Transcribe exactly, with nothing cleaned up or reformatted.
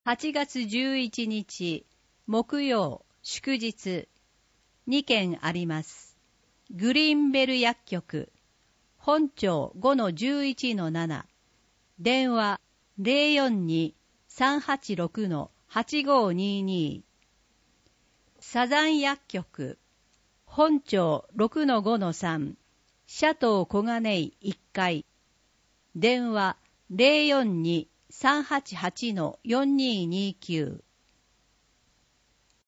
はちがつじゅういちにち木曜祝日にけんあります。グリーンベル薬局本庁 ごのじゅういちのなな 電話 ゼロよんに さんはちろく はちごにに サザン薬局本庁 ろくのごのさん シャトー小金井いっかい電話 ゼロよんに さんはちはち よんににきゅう